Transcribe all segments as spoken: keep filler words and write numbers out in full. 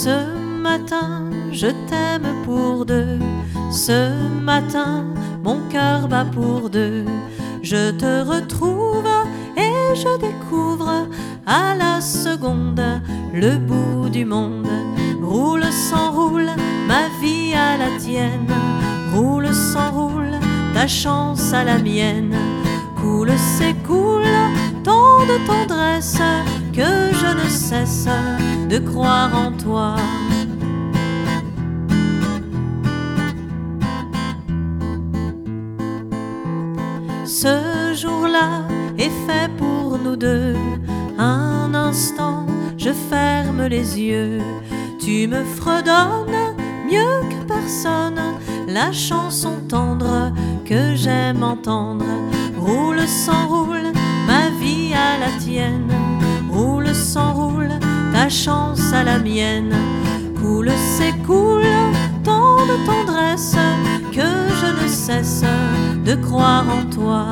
Ce matin, je t'aime pour deux. Ce matin, mon cœur bat pour deux. Je te retrouve et je découvre à la seconde le bout du monde. Roule s'enroule ma vie à la tienne. Roule s'enroule ta chance à la mienne. Coule s'écoule tant de tendresse que je ne cesse de croire en toi. Ce jour-là est fait pour nous deux. Un instant, je ferme les yeux. Tu me fredonnes mieux que personne la chanson tendre que j'aime entendre. Roule s'enroule ma vie à la tienne. Roule s'enroule ta chance à la mienne. Coule s'écoule tant de tendresse que je ne cesse de croire en toi.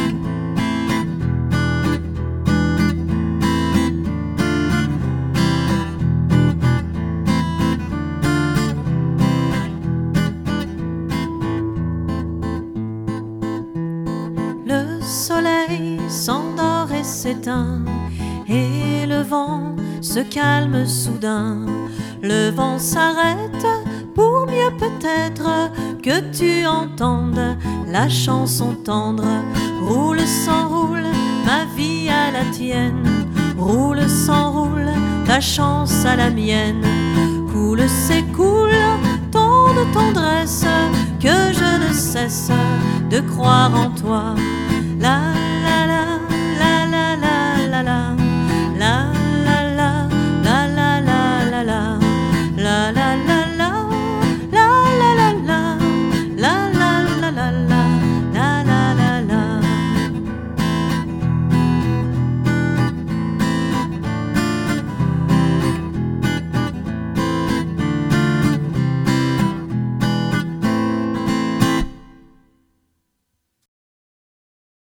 Le soleil s'endort et s'éteint, et le vent se calme soudain. Le vent s'arrête pour mieux peut-être que tu entendes la chanson tendre. Roule s'enroule ma vie à la tienne. Roule s'enroule ta chance à la mienne. Coule s'écoule tant de tendresse que je ne cesse de croire en toi.